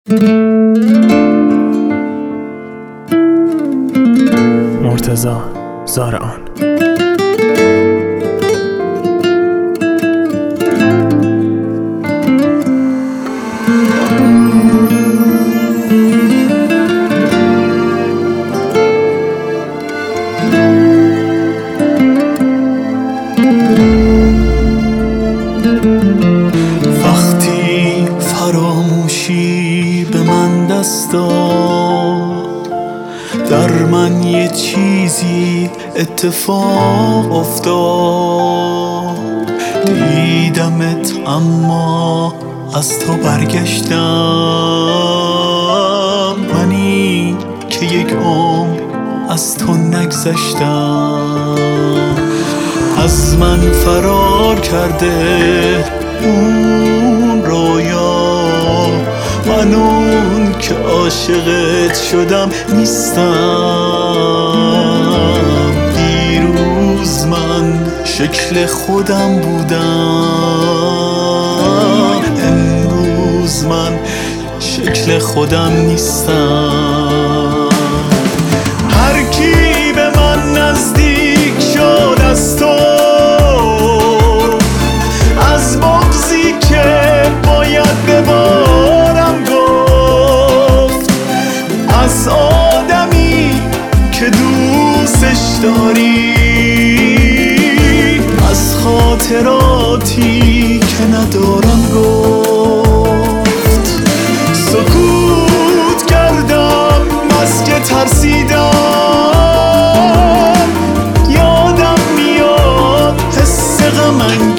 مرتضی زارعان. وقتی فراموشی به من دست داد، در من یه چیزی اتفاق افتاد. دیدمت اما از تو برگشتم، منی که یک عمر از تو نگذشتم. از من فرار کرده اون رویا، من اون که عاشقت شدم نیستم. دیروز من شکل خودم بودم، امروز من شکل خودم نیستم. هر کی به من نزدیک شد از تو، از بغضی که باید ببارم گفت، از آدمی که دوستش داری، از خاطراتی که ندارم گفت. سکوت کردم از که ترسیدم، یادم میاد حس غم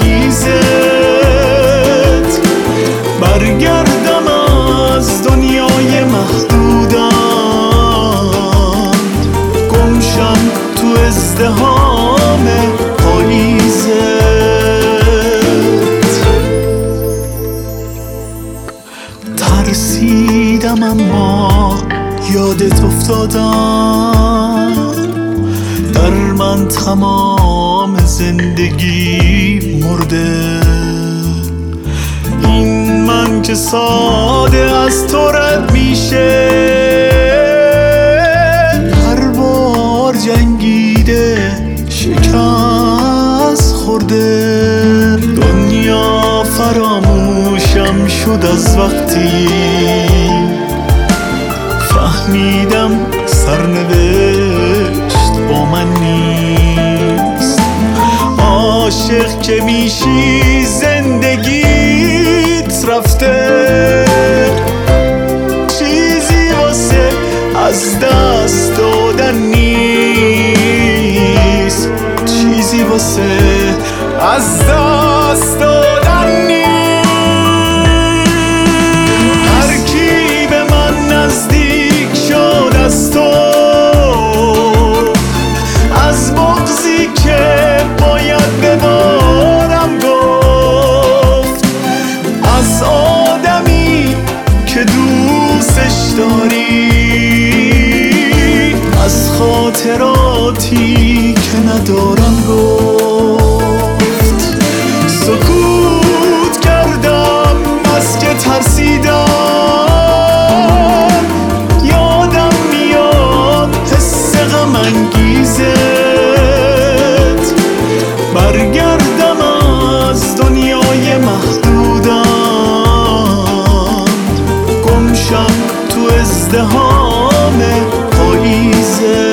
انگیزت. برگردم از دنیای محدودم، گمشم تو ازدحام پاییزت. ترسیدم اما یادت افتادم، در من تمام زندگی مرده. این من که ساده از تو رد میشه، هر بار جنگیده شکست خورده. دنیا فراموشم شد از وقتی فهمیدم سرنوشت با من نیست. عاشق که میشی زندگیت رفته، چیزی واسه از دست دادن نیست، چیزی واسه از دست دادن نیست. هر کی به من نزدیک شد از تو، از بغضی که باید ببارم گفت، از آدمی که دوستش داری، از خاطراتی که ندارم گفت. سکوت کردم از که ترسیدم، یادم میاد حس غم انگیزت. برگردم از دنیای محدودم، گمشم تو ازدحام پاییزت.